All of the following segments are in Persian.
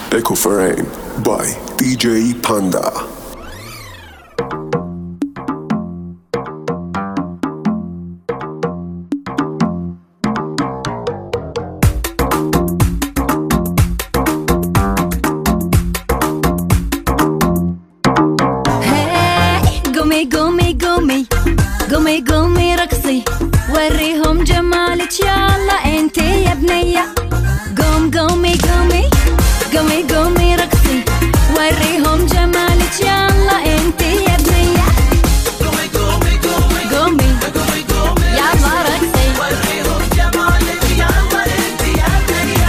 Echo Frame by DJ Panda. قومي قومي رقصي وريهم جمالك يلا انتي يا بنية قوم قومي قومي قومي قومي رقصي وريهم جمالك يلا انتي يا بنية قومي قومي قومي قومي قومي قومي يلا رقصي وريهم جمالك يلا انتي يا بنية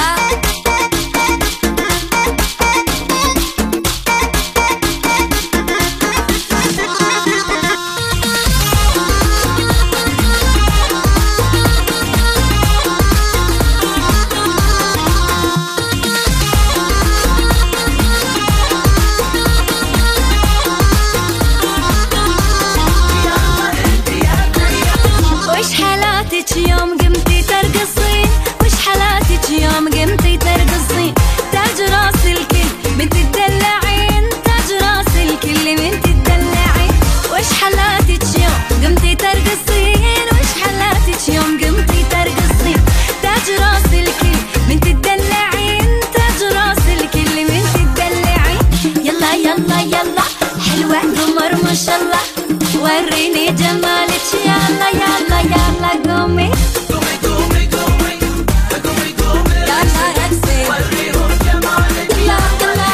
يوم قمتي ترقصين وش حالاتك يوم قمتي ترقصين تاج راس الكل بنت تدلعين تاج راس الكل بنت تدلعين وش حالاتك يوم قمتي ترقصين وش حالاتك يوم قمتي ترقصين تاج راس الكل بنت تدلعين تاج راس الكل بنت تدلعين يلا يلا يلا حلوة قمر ما شاء الله وريني جمالك يلا يلا يلا قومي قومي قومي قومي قومي قومي يلا رقصي وريهم جمالك يلا يلا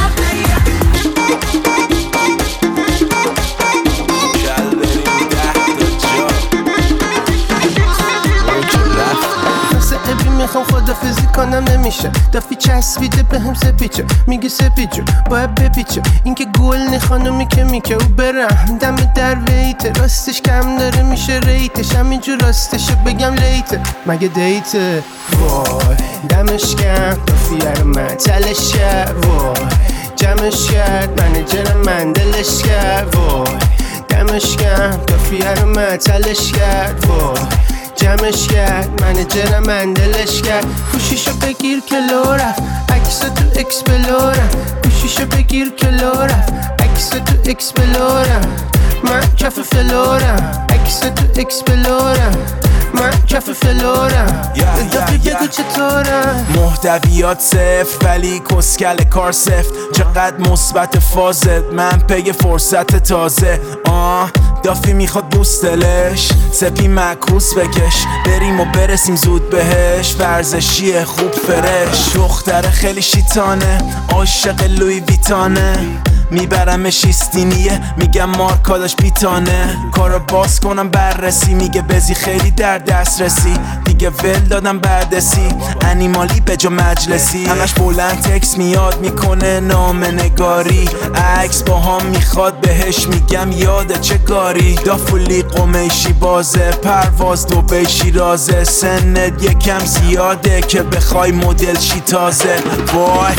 میخوام خدافزی کنم نمیشه دافی چسبیده به هم سپیچه میگه سپیچه باید بپیچه این که گل خانومی که میکه او برم دم در ویته راستش کم داره میشه ریتش همینجور راستشو بگم لیته مگه دیته وای دمش کم دافیه رو من تلش کرد وای جمعش کرد منیجر من دلش کرد وای دمش کم دافیه رو من تلش کرد وای جمعش کرد منیجر من دلش کرد گوشیشو بگیر که لو رفت عکس تو اکسپلورم گوشیشو بگیر که لو رفت عکس تو اکسپلورم من کف فلورم عکس تو اکسپلورم من کف فلورم دافی بگو چطورم محتویات صفر ولی کسکل کار سفت چقدر مثبت فازت من پی فرصت تازه دافی میخواد بوستلش سپی معکوس بکش بریم و برسیم زود بهش ورزشیه خوب فرش دختر خیلی شیطانه عاشق لوی ویتانه میبرمش ایستینیه میگم مارکاداش بیتانه کارو باز کنم بررسی میگه بزی خیلی در دسترسی دیگه ول دادم بردسی انیمالی به جا مجلسی همش بلند تکس میاد میکنه نام نگاری عکس با هم میخواد بهش میگم یاده چه گاری دافولی قمیشی بازه پرواز دوبی شیرازه سنت یکم زیاده که بخوای مدل شی تازه وای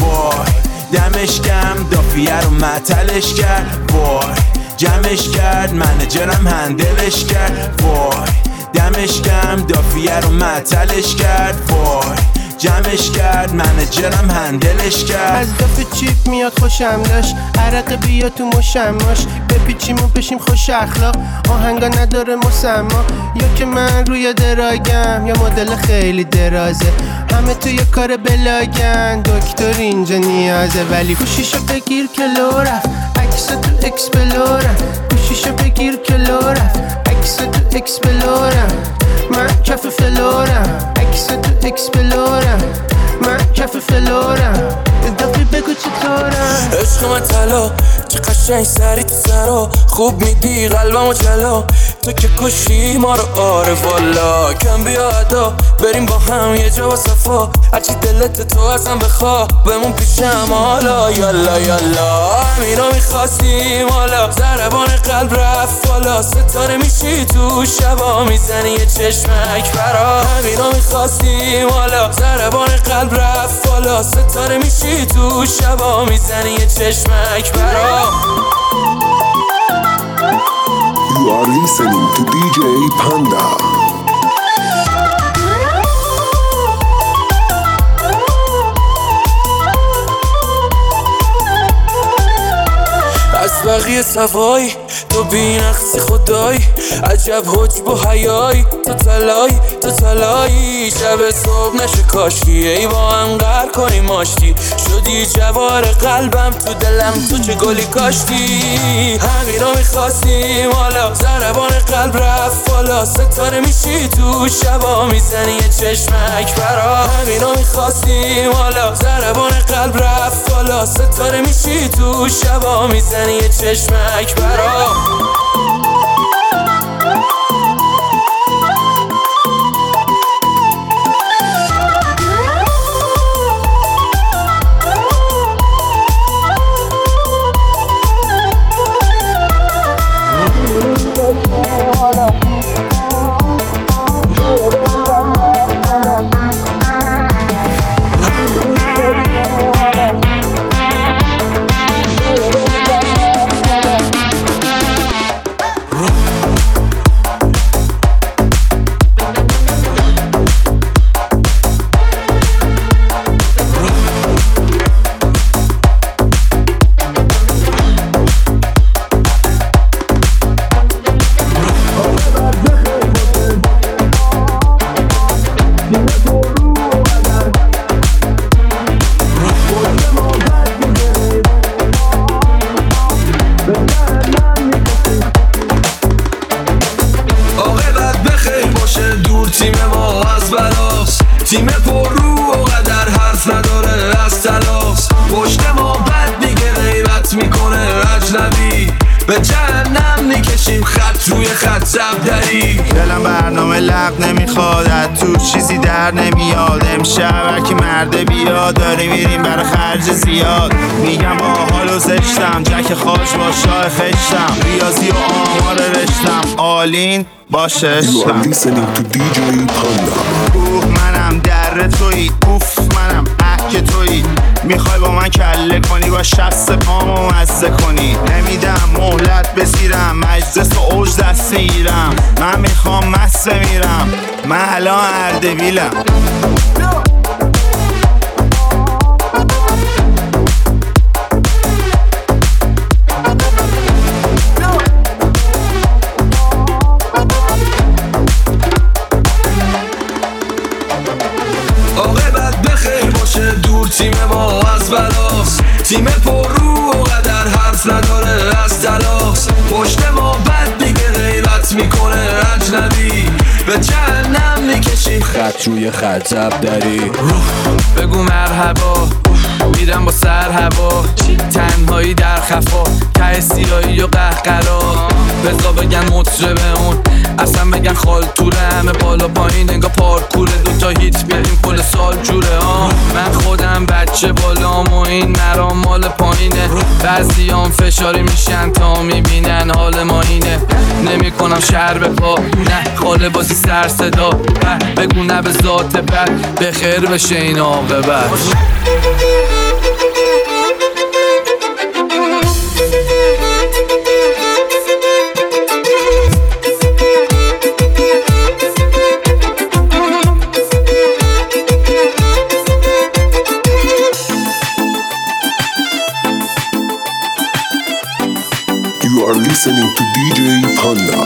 دمش کم دافیه رو معطلش کرد وای جمعش کرد منیجرم هندلش کرد وای دمش کم دافیه رو معطلش کرد وای جمعش کرد منیجرم هندلش کرد از دافه چیپ میاد خوشم داشت عرق بیا تو مشماش بپیچیم و بشیم خوش اخلاق آهنگا نداره مسما یا که من روی دراگم یا مدل خیلی درازه همه توی کار بلاگن دکتر اینجا نیازه ولی گوشیشو بگیر که لو رفت عکس تو اکسپلورم گوشیشو بگیر که لو رفت عکس تو اکسپلورم من کف فلورم عکس تو اکسپلورم من کف فلورم دافی بگو چطورم عشق من طلا چه قشنگ سری تو سرا خوب میدی قلبمو جلا تو که کشی ما رو آره والا کم بیا ادا بریم با هم یه جا و صفا هرچی دلت تو ازم بخوا بمون پیشم حالا یالا یالا همینا میخواستیم حالا ضربان قلب رفت بالا ستاره میشی تو شبا میزنی یه چشمک برا همینا میخواستیم حالا ضربان قلب رفت بالا ستاره میشی تو شبا میزنی یه چشمک برا You are listening to DJ Panda. توی سوایی تو بی‌نقصی خدایی عجب حجب و حیایی تو تلایی شب صبح نشه کاشکی ای با هم قهر کنیم آشتی شدی جوار قلبم تو دلم تو چه گلی کاشتی همینو میخواستیم حالا ضربان قلب رفت بالا ستاره میشی تو شبا میزنی یه چشمک برا همینو میخواستیم حالا ضربان قلب رفت بالا ستاره میشی تو شبا میزنی یه چشمک برا تیم ما از بلاس تیم پر رو و قدر حرف نداره از تلاس پشت ما بد میگه غیبت میکنه اجنبی به جهنم میکشیم خط روی خط زبدری دلم برنامه لق نمیخواد تو چیزی در نمیاد امشب هرکی مرده بیاد داری میریم برای خرج زیاد میگم با حال و زشتم جک خاش با شاه خشتم ریاضی و آمار رشتم آلین باشه You are listening to DJ Panda. اوه منم در تویی اوف منم احک تویی میخوای با من کله کنی با شست پامو مزه کنی نمیدم مهلت بسیرم مجلس و اوج دست میگیرم من میخوام مست میرم من الان اردبیلم تیم ما از بلاس تیم پر رو و قدر حرف نداره از تلاس پشت ما بد میگه غیبت میکنه اجنبی به جهنم میکشیم خط روی خط زبدری بگو مرحبا میرم با سر هوا تنهایی در خفا ته سیایی و قهقرا بزا بگن مطربه اون اصلا بگن خال توره همه بالا پایین انگا پارکوره دوتا هیت بیاریم کل سال جوره من خودم بچه بالام و این مرام مال پایینه بعضیام فشاری میشن تا میبینن حال ما اینه نمی کنم شر به پا نه خاله بازی سر صدا بگو نه به ذات بد به خیر بشه این عاقبت You are listening to DJ Panda.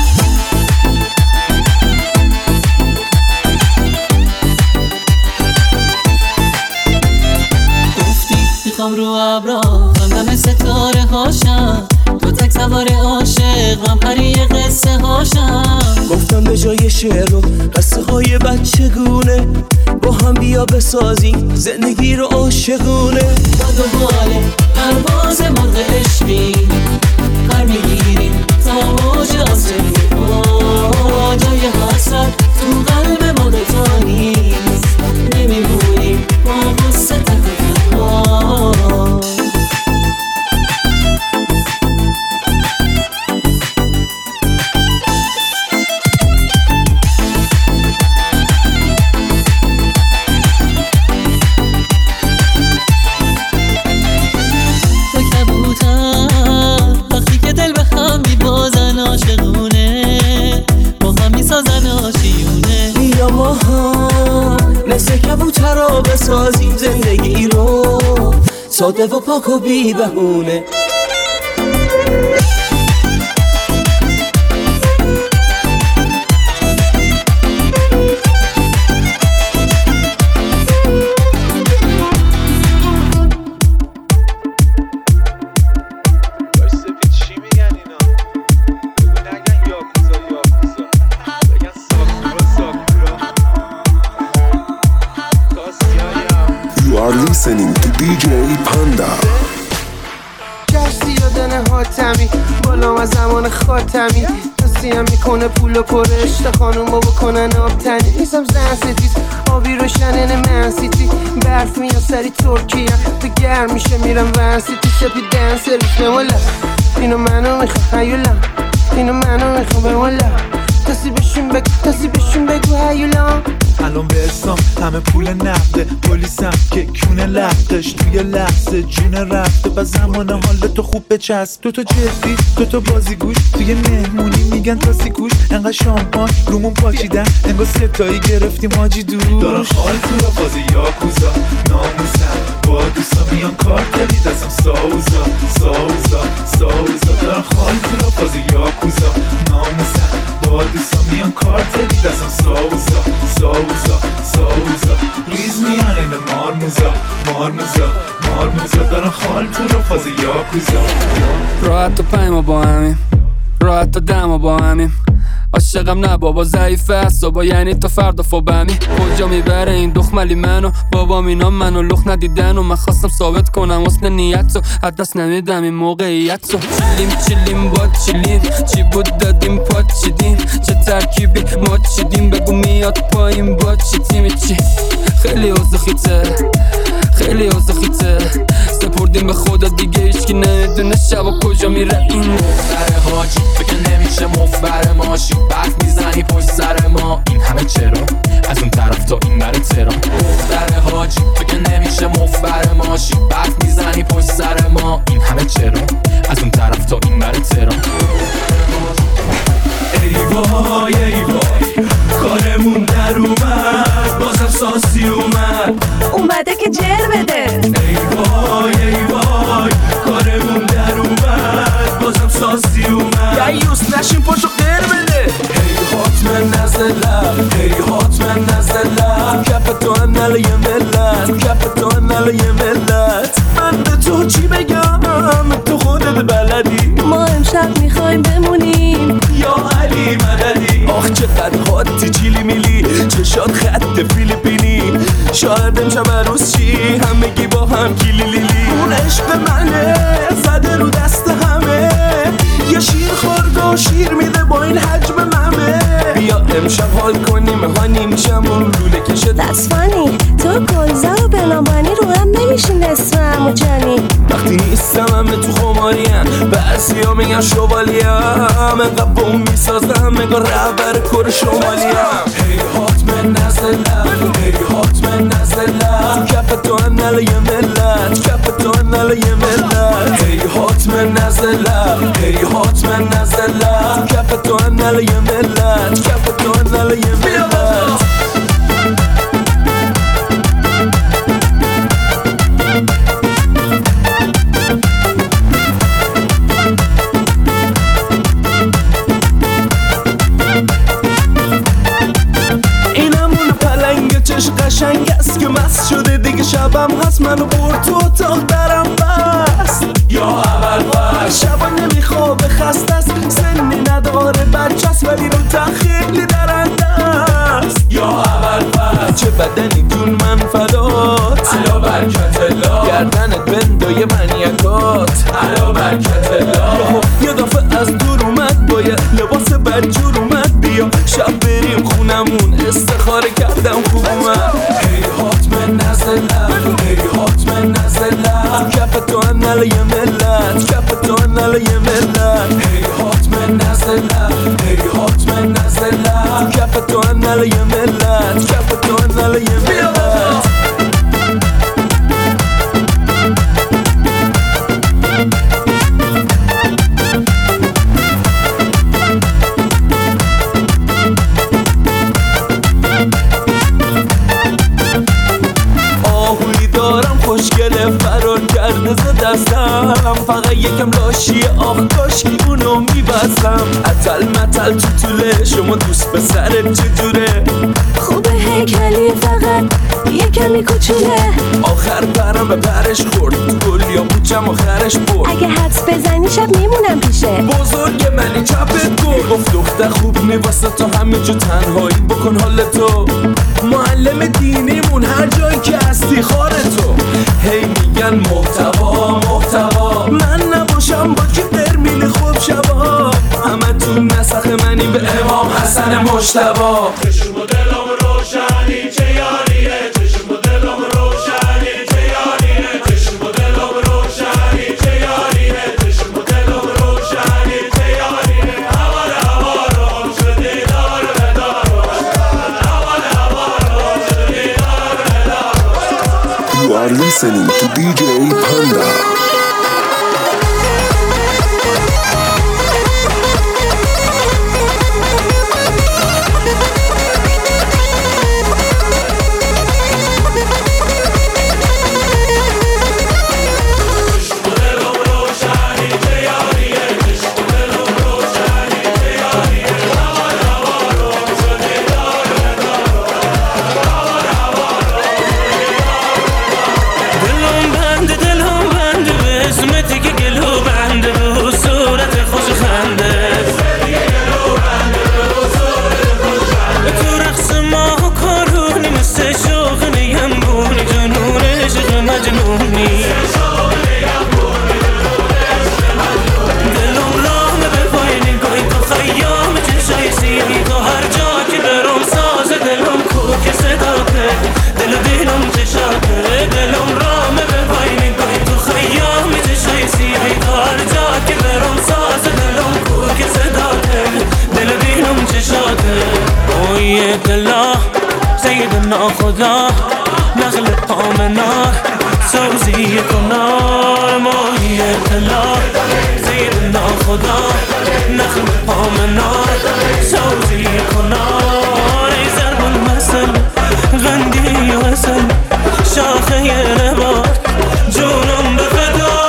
میخوام رو ابرا خواندم ستاره هاشم تو تک سوار عاشق من پری قصه هاشم گفتم به جای شعر و قصه های بچگونه با هم بیا بسازیم زندگی رو عاشقونه با دوباره پرواز مرغ عشقی پر میگیریم تا موج آسمون جای حسرت تو قلب ما دوتا نیست نمیمونیم با قصه تنها مثل کبوترا بسازیم زندگی رو ساده و پاک و بی بهونه You are listening to DJ Panda. جرسی یادن حاتمی بالا از زمان خاتمی توصیم میکنه پول و پرشت خانومو بکنن آبتنی نیستم زن ستیز آبی روشنن منسیتی برف میان سری ترکیه تو گرم میشه میرم ورسیتی سپی دن سرویس بمالا اینو منو میخوام هیولا اینو منو میخوام بمالا کسی بهشون بگو هیولا الان به اسلام همه پول نقده پلیسم که کونه لختش توی لحظه جون رفته و زمان حال تو خوب بچسب تو جدی تو بازیگوش توی مهمونی میگن تاسی کوش انقدر شامپان رومون پاچیدن انگار ستایی گرفتیم حاجی دوش دارم خال تو را بازی یاکوزا ناموسم با دوستا میان کارتلی دستم ساوزا دارم خال تو را بازی یاکوزا ناموسم با دوستا میان کارتلی دستم ساوزا ریز میان این مارموزا دارم خال تو را فاز یاکوزا راحت تا پایما با همیم راحت تا دما با همیم عاشقم نه بابا ضعیفه اصابا یعنی تا فردا فوبمی کجا میبره این دخملی منو بابام اینا منو لخ ندیدن و من خواستم ثابت کنم حسن نیت رو حد دست نمیدم این موقعیت رو چیلیم باد چیلیم چی بود دادیم پاد چیدیم چه ترکیبی ماد چیدیم بگو میاد پایین باد چی چی خیلی اوزخیته سپردیم به خدا دیگه هیچکی نمیدونه شبا کجا میره این مفتره حاجی بگه نمیشه مفبر ماشی برف میزنی پشت سر ما این همه چرا از اون طرف تا این بره ترا مفتره حاجی بگه نمیشه مفبر ماشی برف میزنی پشت سر ما این همه چرا از اون طرف تا این بره ترا ای وای کارمون در اومد بازم ساسی اومده که جر بده ای وای کارمون در اومد بازم ساسی اومد یوز نشین پاشو غیر بده ای حتما نزدلم کپ تو انال یه ملت من به تو چی بگم تو خودت بلدی ما امشب میخوایم بمونیم یا علی مددی آخ چقدر حاتی چیلی میلی چشات خط فیلیپینی شاید امشب عروس چی همگی با هم کیلی لیلی اون عشق منه زده رو دست همه یه شیر خورده و شیر میده با این حجم ممه بیا امشب حال کنیم هانیم شمون لوله کشه That's funny تو گلزه و بنابانی رو هم نمیشین اسمم و جانی وقتی نیستم همه تو خماریم بعضی ها میگن شوالیم انقدر بوم میسازم انگار رهبر کور شمالیم هی حتما نزدلم کپ تو انال یه ملت هی حتما نزدلم کپ تو انال یه ملت قشنگ است که مست شده دیگه شبم هست منو برد تو اتاق درم بست یا اول بست شبا نمیخوابه خسته است سنی نداره بچه است ولی رو خیلی درنده است یا اول بست چه بدنی جون من فدات علا برکت الله گردنت بندای منیکات علا برکت الله یه دفعه از دور اومد با یه لباس بدجور اومد بیا شب بریم خونمون استخاره کردم خوب اومد هی حتما نزدلم کپ تو انال یه ملت هی حتما نزدلم کپ تو انال یه ملت خوشگله فرار کرده ز دستم فقط یکم لاشیه آخ کاشکی اونو میبستم اتل متل تو طوله شما دوست پسرت چجوره خوبه هیکلی فقط یه کمی کوچوله آخر پرم به پرش خورد تو گل یا بوچم آخرش برد اگه حدس بزنی شب میمونم پیشه بزرگ منی چپت گل گفت دختر خوب نی واسه تا همه جو تنهایی بکن حال تو معلم دینیمون هر جایی که هستی خار تو هی میگن محتوا محتوا من نباشم با کی برمیل خوب شبا همه تو نسخ منی به امام حسن مجتبا چشم و دلم روشنی چه یاریه چشم و دلم روشنی چه یاریه چشم و دلم روشنی چه یاریه چشم و دلم روشنی چه یاریه هوار هوارم شدی دار به دارم هوار هوارم شدی دار به دارم You are listening to DJ Panda. سيدنا خدا نخلق آمنا سوزي کنار ماهیت الله سيدنا خدا نخلق آمنا سوزي کنار ای ضرب المثل غندی وصل شاخه نبات جونم به فدا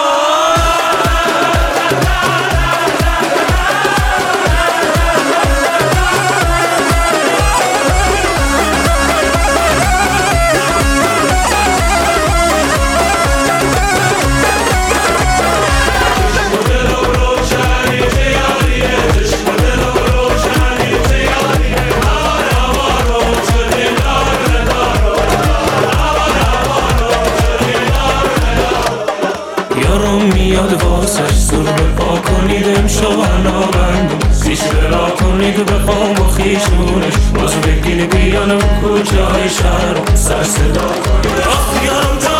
میاد واسش سر بپا کنید امشانا بندم پیش برا کنید بخوام با خیشونش بازو بگین بیانم کجای شهرم سر صدا کنید آخ یارم